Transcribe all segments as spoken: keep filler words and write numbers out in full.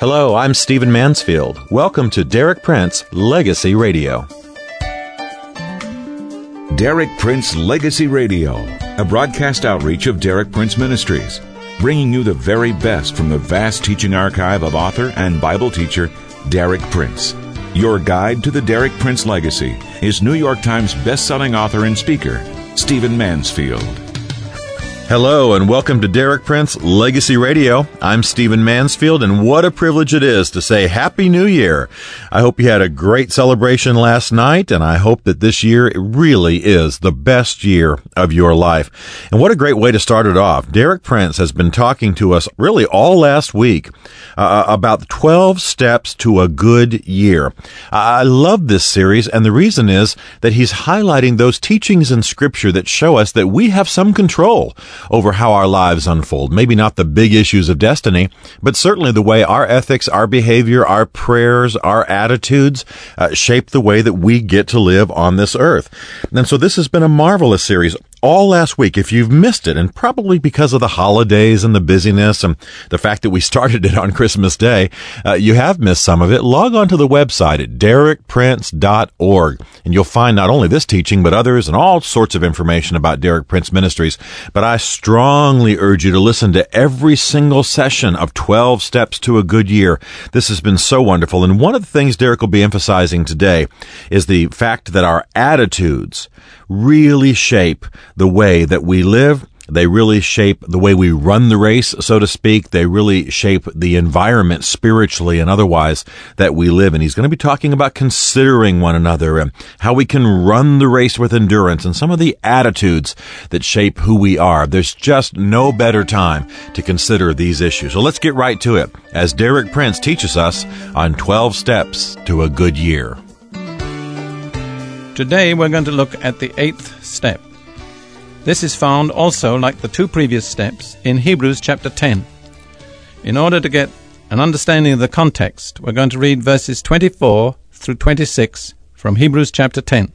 Hello, I'm Stephen Mansfield. Welcome to Derek Prince Legacy Radio. Derek Prince Legacy Radio, a broadcast outreach of Derek Prince Ministries, bringing you the very best from the vast teaching archive of author and Bible teacher Derek Prince. Your guide to the Derek Prince legacy is New York Times best-selling author and speaker, Stephen Mansfield. Hello, and welcome to Derek Prince Legacy Radio. I'm Stephen Mansfield, and what a privilege it is to say Happy New Year. I hope you had a great celebration last night, and I hope that this year really is the best year of your life. And what a great way to start it off. Derek Prince has been talking to us really all last week uh, about twelve steps to a good year. I love this series, and the reason is that he's highlighting those teachings in Scripture that show us that we have some control over how our lives unfold. Maybe not the big issues of destiny, but certainly the way our ethics, our behavior, our prayers, our attitudes uh, shape the way that we get to live on this earth. And so this has been a marvelous series all last week. If you've missed it, and probably because of the holidays and the busyness and the fact that we started it on Christmas Day, uh, you have missed some of it, log on to the website at derek prince dot org, and you'll find not only this teaching, but others and all sorts of information about Derek Prince Ministries. But I strongly urge you to listen to every single session of twelve Steps to a Good Year. This has been so wonderful. And one of the things Derek will be emphasizing today is the fact that our attitudes really shape the way that we live. They really shape the way we run the race, so to speak. They really shape the environment spiritually and otherwise that we live in. He's going to be talking about considering one another and how we can run the race with endurance and some of the attitudes that shape who we are. There's just no better time to consider these issues. So let's get right to it as Derek Prince teaches us on twelve Steps to a Good Year. Today we're going to look at the eighth step. This is found also, like the two previous steps, in Hebrews chapter ten. In order to get an understanding of the context, we're going to read verses twenty-four through twenty-six from Hebrews chapter ten.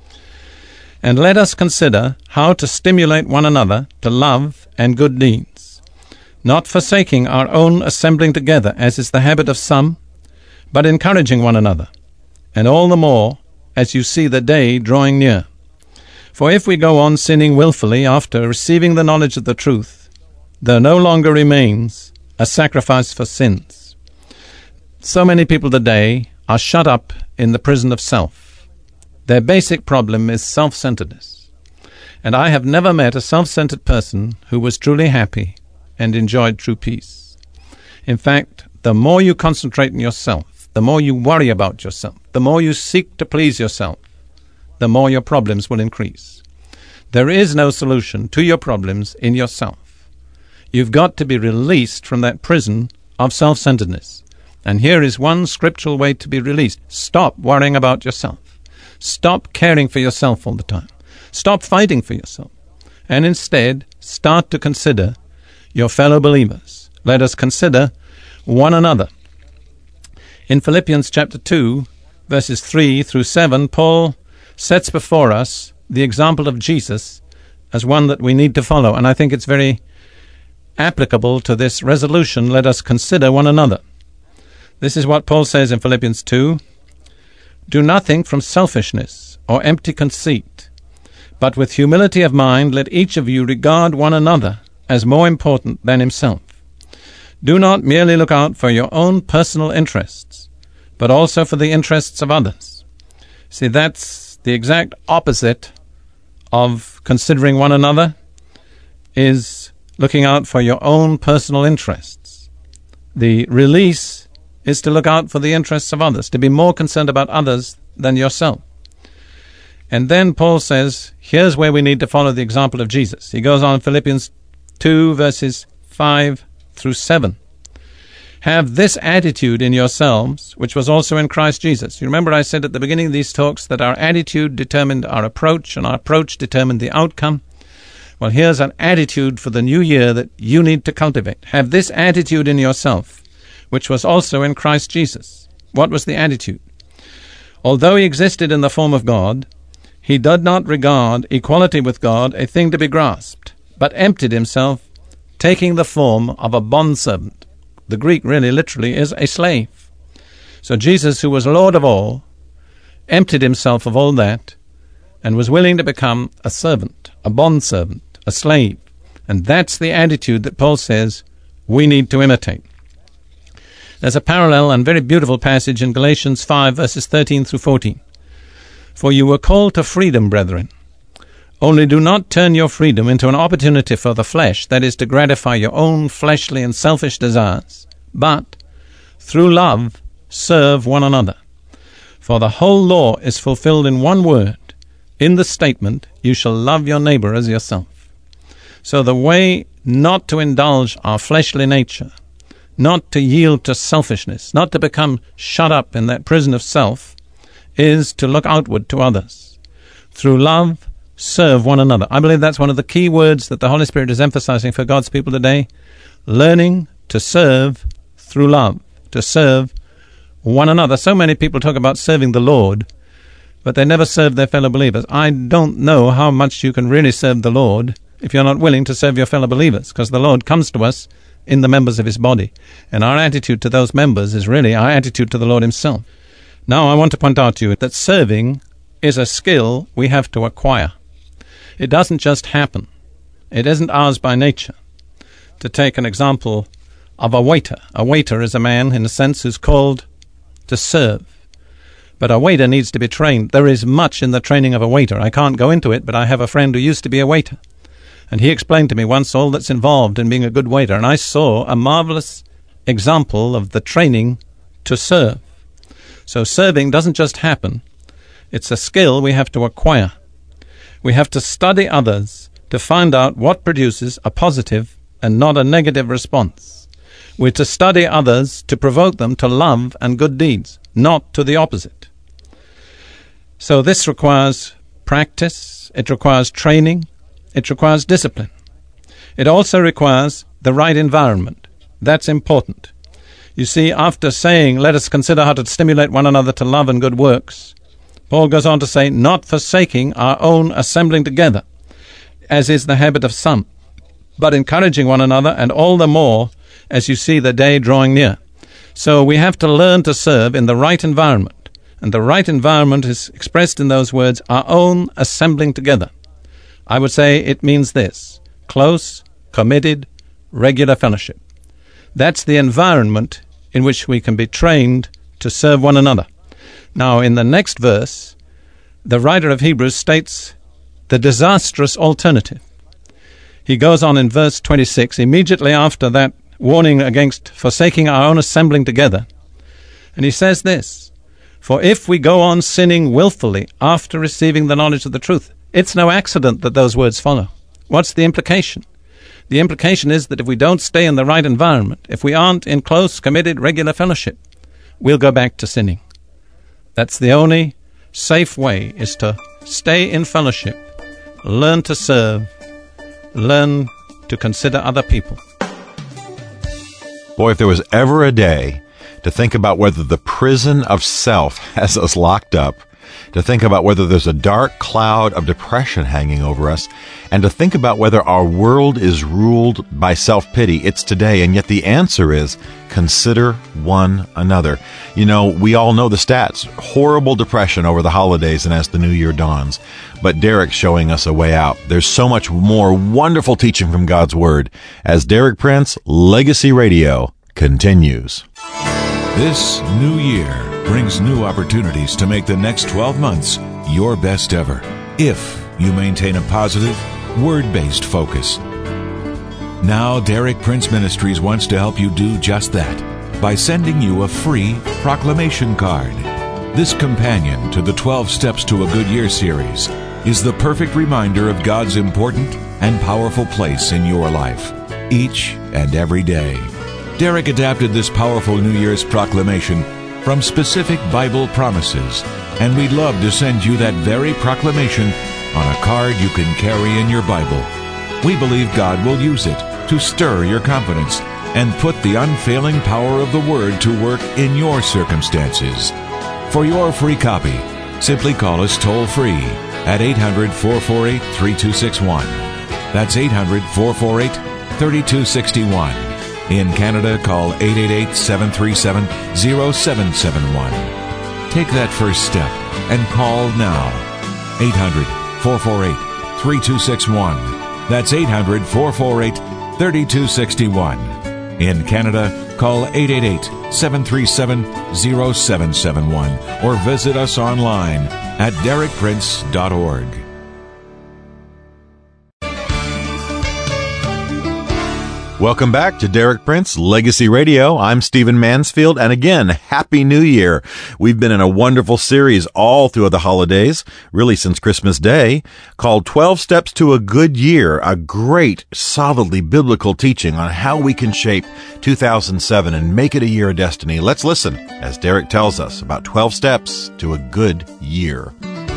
And let us consider how to stimulate one another to love and good deeds, not forsaking our own assembling together, as is the habit of some, but encouraging one another, and all the more as you see the day drawing near. For if we go on sinning willfully after receiving the knowledge of the truth, there no longer remains a sacrifice for sins. So many people today are shut up in the prison of self. Their basic problem is self-centeredness. And I have never met a self-centered person who was truly happy and enjoyed true peace. In fact, the more you concentrate on yourself, the more you worry about yourself, the more you seek to please yourself, the more your problems will increase. There is no solution to your problems in yourself. You've got to be released from that prison of self-centeredness. And here is one scriptural way to be released. Stop worrying about yourself. Stop caring for yourself all the time. Stop fighting for yourself. And instead, start to consider your fellow believers. Let us consider one another. In Philippians chapter two, verses three through seven, Paul sets before us the example of Jesus as one that we need to follow. And I think it's very applicable to this resolution. Let us consider one another. This is what Paul says in Philippians two. Do nothing from selfishness or empty conceit, but with humility of mind let each of you regard one another as more important than himself. Do not merely look out for your own personal interests, but also for the interests of others. See, that's the exact opposite of considering one another, is looking out for your own personal interests. The release is to look out for the interests of others, to be more concerned about others than yourself. And then Paul says, here's where we need to follow the example of Jesus. He goes on in Philippians two, verses five through seven. Have this attitude in yourselves, which was also in Christ Jesus. You remember I said at the beginning of these talks that our attitude determined our approach, and our approach determined the outcome. Well, here's an attitude for the new year that you need to cultivate. Have this attitude in yourself, which was also in Christ Jesus. What was the attitude? Although he existed in the form of God, he did not regard equality with God a thing to be grasped, but emptied himself, taking the form of a bondservant, The Greek really literally is a slave. So Jesus, who was Lord of all, emptied himself of all that and was willing to become a servant, a bondservant, a slave. And that's the attitude that Paul says we need to imitate. There's a parallel and very beautiful passage in Galatians five, verses thirteen through fourteen. For you were called to freedom, brethren. Only do not turn your freedom into an opportunity for the flesh, that is, to gratify your own fleshly and selfish desires, but through love serve one another. For the whole law is fulfilled in one word, in the statement, you shall love your neighbor as yourself. So the way not to indulge our fleshly nature, not to yield to selfishness, not to become shut up in that prison of self, is to look outward to others. Through love, serve one another. I believe that's one of the key words that the Holy Spirit is emphasizing for God's people today. Learning to serve through love, to serve one another. So many people talk about serving the Lord, but they never serve their fellow believers. I don't know how much you can really serve the Lord if you're not willing to serve your fellow believers, because the Lord comes to us in the members of his body. And our attitude to those members is really our attitude to the Lord himself. Now, I want to point out to you that serving is a skill we have to acquire. It doesn't just happen. It isn't ours by nature. To take an example of a waiter. A waiter is a man, in a sense, who's called to serve. But a waiter needs to be trained. There is much in the training of a waiter. I can't go into it, but I have a friend who used to be a waiter. And he explained to me once all that's involved in being a good waiter. And I saw a marvelous example of the training to serve. So serving doesn't just happen. It's a skill we have to acquire. We have to study others to find out what produces a positive and not a negative response. We're to study others to provoke them to love and good deeds, not to the opposite. So this requires practice, it requires training, it requires discipline. It also requires the right environment. That's important. You see, after saying, let us consider how to stimulate one another to love and good works, Paul goes on to say, not forsaking our own assembling together, as is the habit of some, but encouraging one another, and all the more as you see the day drawing near. So we have to learn to serve in the right environment. And the right environment is expressed in those words, our own assembling together. I would say it means this: close, committed, regular fellowship. That's the environment in which we can be trained to serve one another. Now, in the next verse, the writer of Hebrews states the disastrous alternative. He goes on in verse twenty-six, immediately after that warning against forsaking our own assembling together, and he says this: for if we go on sinning willfully after receiving the knowledge of the truth. It's no accident that those words follow. What's the implication? The implication is that if we don't stay in the right environment, if we aren't in close, committed, regular fellowship, we'll go back to sinning. That's the only safe way, is to stay in fellowship, learn to serve, learn to consider other people. Boy, if there was ever a day to think about whether the prison of self has us locked up, to think about whether there's a dark cloud of depression hanging over us, and to think about whether our world is ruled by self-pity, it's today. And yet the answer is consider one another. You know, we all know the stats. Horrible depression over the holidays and as the new year dawns. But Derek's showing us a way out. There's so much more wonderful teaching from God's Word as Derek Prince, Legacy Radio, continues. This new year brings new opportunities to make the next twelve months your best ever, if you maintain a positive, word-based focus. Now, Derek Prince Ministries wants to help you do just that by sending you a free proclamation card. This companion to the twelve Steps to a Good Year series is the perfect reminder of God's important and powerful place in your life, each and every day. Derek adapted this powerful New Year's proclamation from specific Bible promises, and we'd love to send you that very proclamation on a card you can carry in your Bible. We believe God will use it to stir your confidence and put the unfailing power of the Word to work in your circumstances. For your free copy, simply call us toll-free at eight hundred, four four eight, three two six one. That's eight hundred, four four eight, three two six one. In Canada, call eight eight eight, seven three seven, zero seven seven one. Take that first step and call now. eight hundred, four four eight, three two six one. That's eight hundred, four four eight, three two six one. In Canada, call eight eight eight, seven three seven, zero seven seven one or visit us online at derek prince dot org. Welcome back to Derek Prince Legacy Radio. I'm Stephen Mansfield, and again, Happy New Year. We've been in a wonderful series all through the holidays, really since Christmas Day, called twelve Steps to a Good Year, a great, solidly biblical teaching on how we can shape two thousand seven and make it a year of destiny. Let's listen as Derek tells us about twelve steps to a good year.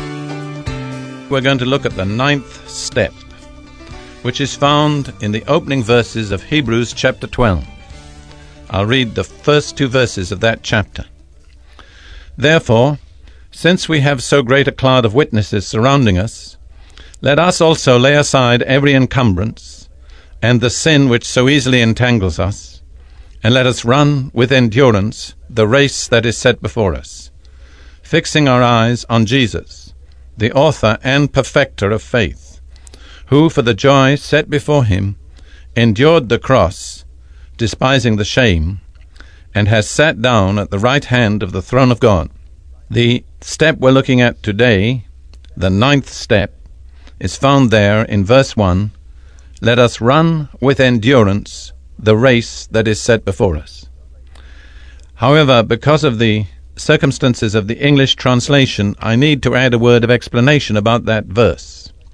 We're going to look at the ninth step, which is found in the opening verses of Hebrews chapter twelve. I'll read the first two verses of that chapter. Therefore, since we have so great a cloud of witnesses surrounding us, let us also lay aside every encumbrance and the sin which so easily entangles us, and let us run with endurance the race that is set before us, fixing our eyes on Jesus, the author and perfecter of faith, who for the joy set before him endured the cross, despising the shame, and has sat down at the right hand of the throne of God. The step we're looking at today, the ninth step, is found there in verse one. Let us run with endurance the race that is set before us. However, because of the circumstances of the English translation, I need to add a word of explanation about that verse.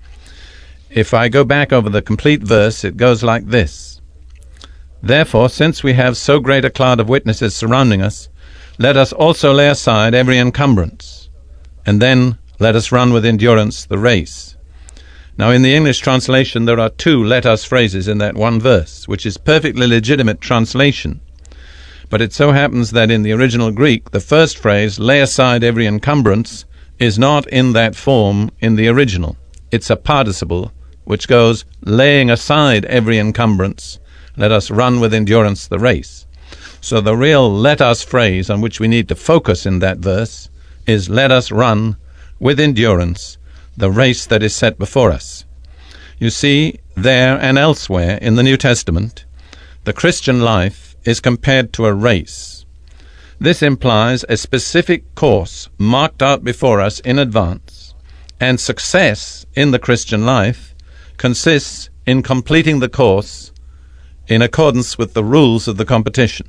If I go back over the complete verse, it goes like this. Therefore, since we have so great a cloud of witnesses surrounding us, let us also lay aside every encumbrance, and then let us run with endurance the race. Now, in the English translation, there are two let us phrases in that one verse, which is perfectly legitimate translation. But it so happens that in the original Greek, the first phrase, lay aside every encumbrance, is not in that form in the original. It's a participle, which goes, laying aside every encumbrance, let us run with endurance the race. So the real let us phrase on which we need to focus in that verse is let us run with endurance the race that is set before us. You see, there and elsewhere in the New Testament, the Christian life is compared to a race. This implies a specific course marked out before us in advance, and success in the Christian life consists in completing the course in accordance with the rules of the competition.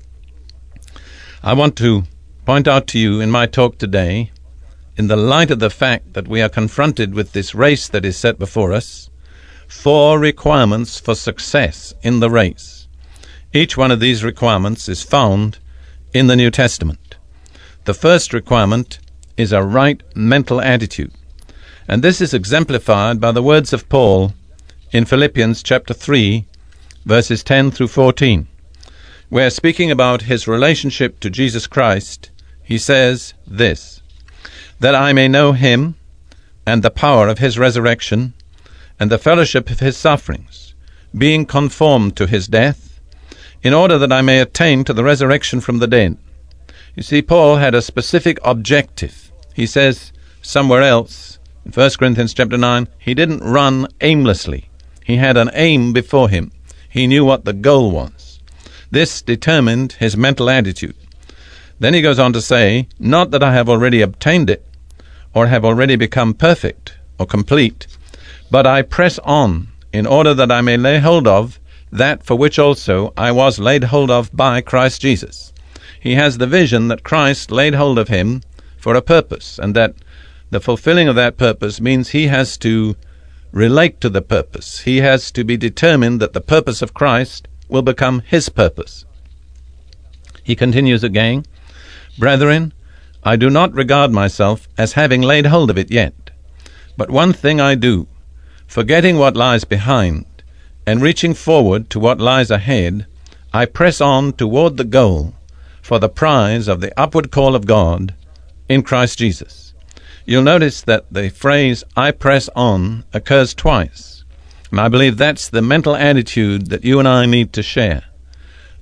I want to point out to you in my talk today, in the light of the fact that we are confronted with this race that is set before us, four requirements for success in the race. Each one of these requirements is found in the New Testament. The first requirement is a right mental attitude. And this is exemplified by the words of Paul in Philippians chapter three, verses ten through fourteen, where, speaking about his relationship to Jesus Christ, he says this, that I may know him and the power of his resurrection and the fellowship of his sufferings, being conformed to his death, in order that I may attain to the resurrection from the dead. You see, Paul had a specific objective. He says somewhere else, in First Corinthians chapter nine, he didn't run aimlessly. He had an aim before him. He knew what the goal was. This determined his mental attitude. Then he goes on to say, not that I have already obtained it, or have already become perfect or complete, but I press on in order that I may lay hold of that for which also I was laid hold of by Christ Jesus. He has the vision that Christ laid hold of him for a purpose, and that the fulfilling of that purpose means he has to relate to the purpose. He has to be determined that the purpose of Christ will become his purpose. He continues again, Brethren, I do not regard myself as having laid hold of it yet, but one thing I do, forgetting what lies behind, and reaching forward to what lies ahead, I press on toward the goal, for the prize of the upward call of God in Christ Jesus. You'll notice that the phrase, I press on, occurs twice. And I believe that's the mental attitude that you and I need to share.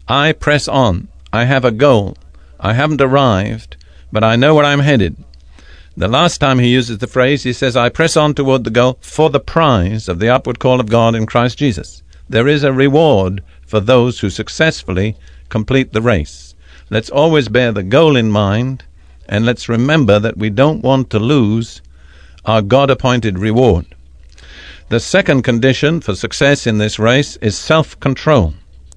I press on. I have a goal. I haven't arrived, but I know where I'm headed. The last time he uses the phrase, he says, I press on toward the goal for the prize of the upward call of God in Christ Jesus. There is a reward for those who successfully complete the race. Let's always bear the goal in mind, and let's remember that we don't want to lose our God-appointed reward. The second condition for success in this race is self-control.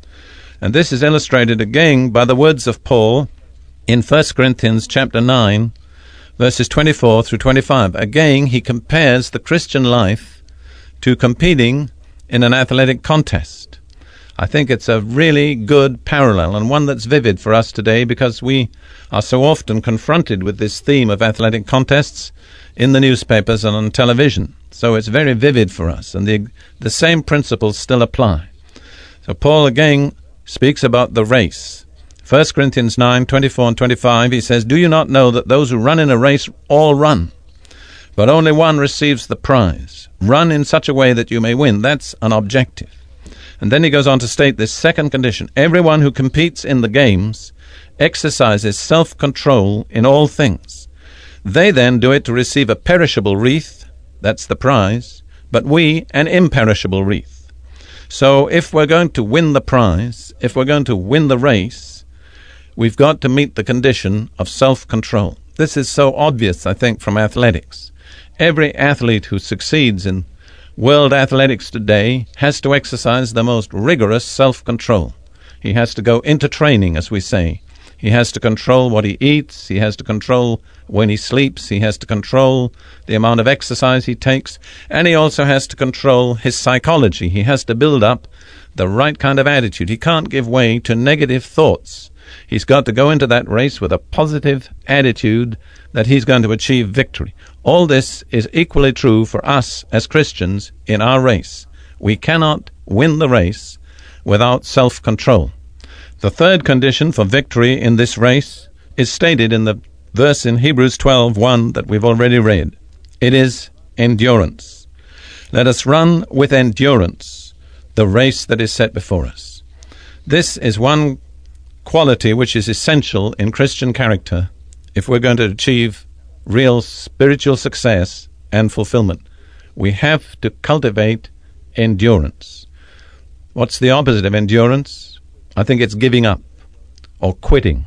And this is illustrated again by the words of Paul in First Corinthians chapter nine, verses twenty-four through twenty-five. Again, he compares the Christian life to competing in an athletic contest. I think it's a really good parallel, and one that's vivid for us today, because we are so often confronted with this theme of athletic contests in the newspapers and on television. So it's very vivid for us, and the the same principles still apply. So Paul again speaks about the race. First Corinthians nine, twenty-four and twenty-five, he says, Do you not know that those who run in a race all run, but only one receives the prize? Run in such a way that you may win. That's an objective. And then he goes on to state this second condition. Everyone who competes in the games exercises self-control in all things. They then do it to receive a perishable wreath, that's the prize, but we an imperishable wreath. So if we're going to win the prize, if we're going to win the race, we've got to meet the condition of self-control. This is so obvious, I think, from athletics. Every athlete who succeeds in world athletics today has to exercise the most rigorous self-control. He has to go into training, as we say. He has to control what he eats. He has to control when he sleeps. He has to control the amount of exercise he takes. And he also has to control his psychology. He has to build up the right kind of attitude. He can't give way to negative thoughts. He's got to go into that race with a positive attitude that he's going to achieve victory. All this is equally true for us as Christians in our race. We cannot win the race without self-control. The third condition for victory in this race is stated in the verse in Hebrews twelve one that we've already read. It is endurance. Let us run with endurance the race that is set before us. This is one quality which is essential in Christian character if we're going to achieve real spiritual success and fulfillment. We have to cultivate endurance. What's the opposite of endurance? I think it's giving up or quitting.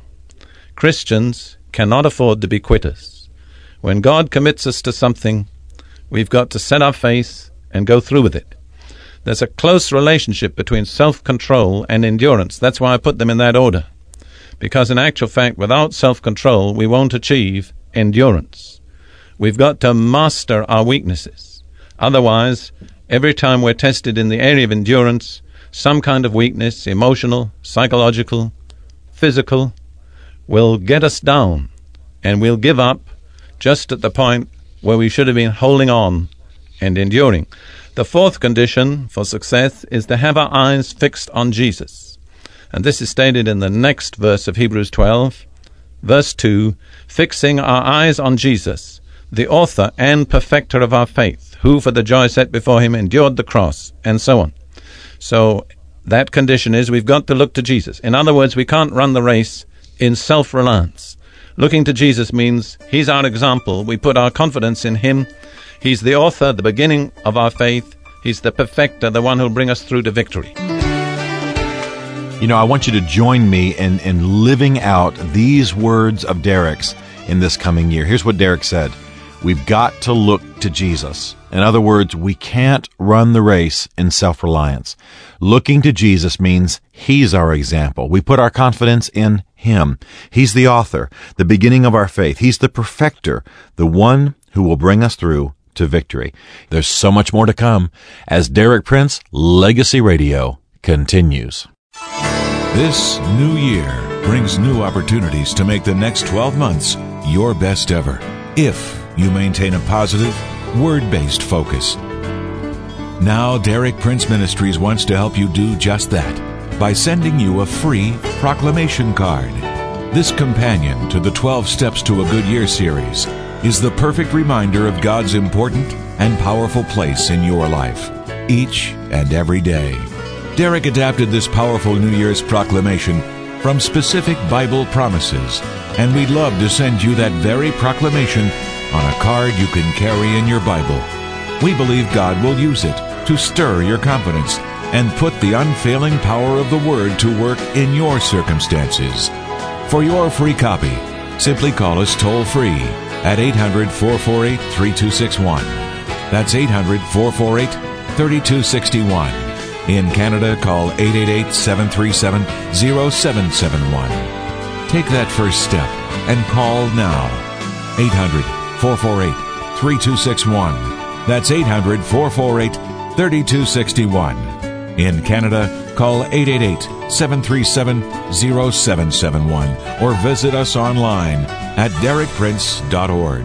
Christians cannot afford to be quitters. When God commits us to something, we've got to set our face and go through with it. There's a close relationship between self-control and endurance. That's why I put them in that order. Because in actual fact, without self-control, we won't achieve endurance. We've got to master our weaknesses. Otherwise, every time we're tested in the area of endurance, some kind of weakness, emotional, psychological, physical, will get us down, and we'll give up just at the point where we should have been holding on and enduring. The fourth condition for success is to have our eyes fixed on Jesus. And this is stated in the next verse of Hebrews twelve, verse two, fixing our eyes on Jesus, the author and perfecter of our faith, who for the joy set before him endured the cross, and so on. So that condition is we've got to look to Jesus. In other words, we can't run the race in self-reliance. Looking to Jesus means he's our example. We put our confidence in him. He's the author, the beginning of our faith. He's the perfecter, the one who'll bring us through to victory. You know, I want you to join me in, in living out these words of Derek's in this coming year. Here's what Derek said. We've got to look to Jesus. In other words, we can't run the race in self-reliance. Looking to Jesus means he's our example. We put our confidence in him. He's the author, the beginning of our faith. He's the perfecter, the one who will bring us through to victory. There's so much more to come as Derek Prince Legacy Radio continues. This new year brings new opportunities to make the next twelve months your best ever, if you maintain a positive, word-based focus. Now, Derek Prince Ministries wants to help you do just that by sending you a free proclamation card. This companion to the twelve Steps to a Good Year series is the perfect reminder of God's important and powerful place in your life, each and every day. Derek adapted this powerful New Year's proclamation from specific Bible promises, and we'd love to send you that very proclamation on a card you can carry in your Bible. We believe God will use it to stir your confidence and put the unfailing power of the Word to work in your circumstances. For your free copy, simply call us toll-free at eight hundred, four four eight, three two six one. That's eight hundred, four four eight, three two six one. In Canada, call eight eight eight, seven three seven, zero seven seven one. Take that first step and call now. eight hundred, four four eight, three two six one. That's eight hundred, four four eight, three two six one. In Canada, call eight eight eight, seven three seven, zero seven seven one or visit us online at derek prince dot org.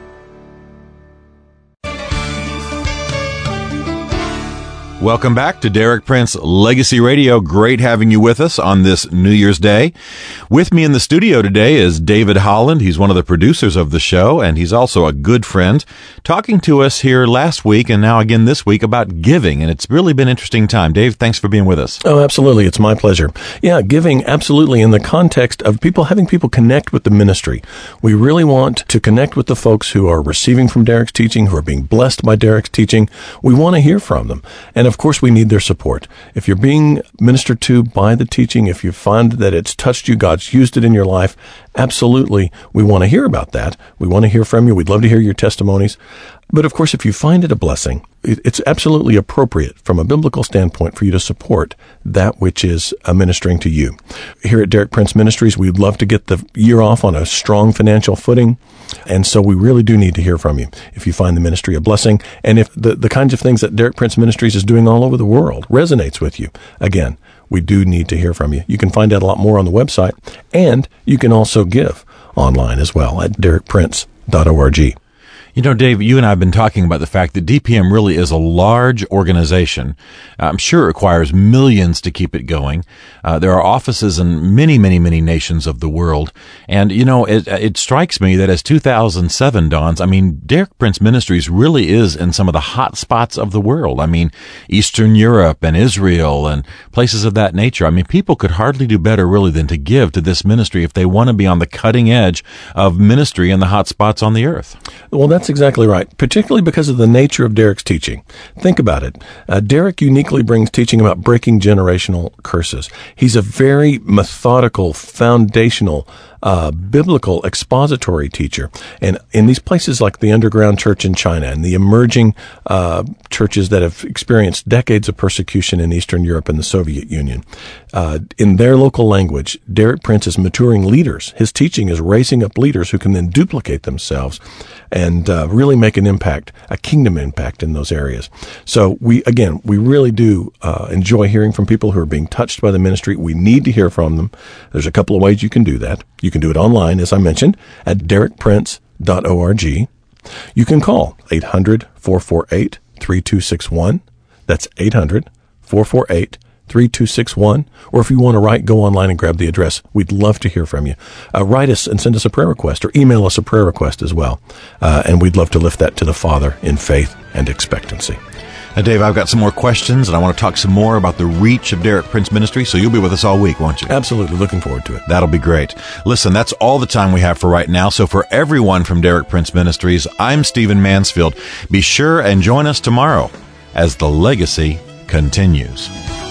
Welcome back to Derek Prince Legacy Radio. Great having you with us on this New Year's Day. With me in the studio today is David Holland. He's one of the producers of the show, and he's also a good friend, talking to us here last week and now again this week about giving, and it's really been an interesting time. Dave, thanks for being with us. Oh, absolutely. It's my pleasure. Yeah, giving absolutely in the context of people having people connect with the ministry. We really want to connect with the folks who are receiving from Derek's teaching, who are being blessed by Derek's teaching. We want to hear from them. And of course, we need their support. If you're being ministered to by the teaching, if you find that it's touched you, God's used it in your life, absolutely, we want to hear about that. We want to hear from you. We'd love to hear your testimonies. But of course, if you find it a blessing, it's absolutely appropriate from a biblical standpoint for you to support that which is ministering to you. Here at Derek Prince Ministries, we'd love to get the year off on a strong financial footing. And so we really do need to hear from you if you find the ministry a blessing. And if the, the kinds of things that Derek Prince Ministries is doing all over the world resonates with you, again, we do need to hear from you. You can find out a lot more on the website, and you can also give online as well at derek prince dot org. You know, Dave, you and I have been talking about the fact that D P M really is a large organization. I'm sure it requires millions to keep it going. Uh, there are offices in many, many, many nations of the world. And, you know, it, it strikes me that as two thousand seven dawns, I mean, Derek Prince Ministries really is in some of the hot spots of the world. I mean, Eastern Europe and Israel and places of that nature. I mean, people could hardly do better really than to give to this ministry if they want to be on the cutting edge of ministry in the hot spots on the earth. Well, that's exactly right, particularly because of the nature of Derek's teaching. Think about it. Uh, Derek uniquely brings teaching about breaking generational curses. He's a very methodical, foundational, uh, biblical expository teacher. And in these places like the underground church in China and the emerging uh, churches that have experienced decades of persecution in Eastern Europe and the Soviet Union, uh, in their local language, Derek Prince is maturing leaders. His teaching is raising up leaders who can then duplicate themselves and uh, really make an impact, a kingdom impact in those areas. So we, again, we really do uh, enjoy hearing from people who are being touched by the ministry. We need to hear from them. There's a couple of ways you can do that. You can do it online, as I mentioned, at derek prince dot org. You can call eight hundred, four four eight, three two six one. That's eight hundred, four four eight, three two six one. Or if you want to write, go online and grab the address. We'd love to hear from you. Uh, write us and send us a prayer request, or email us a prayer request as well. Uh, and we'd love to lift that to the Father in faith and expectancy. Now, Dave, I've got some more questions, and I want to talk some more about the reach of Derek Prince Ministry, so you'll be with us all week, won't you? Absolutely. Looking forward to it. That'll be great. Listen, that's all the time we have for right now. So for everyone from Derek Prince Ministries, I'm Stephen Mansfield. Be sure and join us tomorrow as the legacy continues.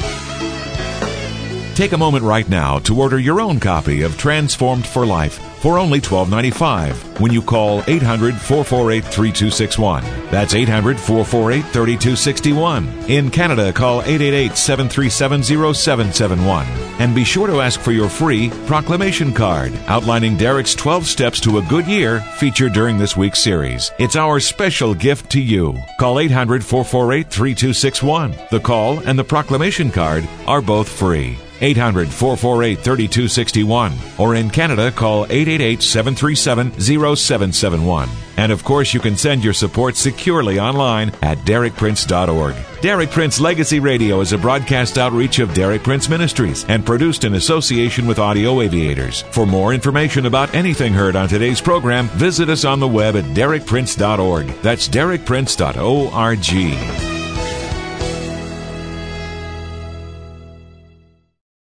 Take a moment right now to order your own copy of Transformed for Life for only twelve ninety-five when you call eight hundred, four four eight, three two six one. That's eight hundred, four four eight, three two six one. In Canada, call eight eight eight, seven three seven, zero seven seven one. And be sure to ask for your free proclamation card outlining Derek's twelve steps to a good year featured during this week's series. It's our special gift to you. Call eight hundred, four four eight, three two six one. The call and the proclamation card are both free. eight hundred, four four eight, three two six one. Or in Canada, call eight eight eight, seven three seven, zero seven seven one. And of course, you can send your support securely online at derek prince dot org. Derek Prince Legacy Radio is a broadcast outreach of Derek Prince Ministries and produced in association with Audio Aviators. For more information about anything heard on today's program, visit us on the web at derek prince dot org. That's derek prince dot org.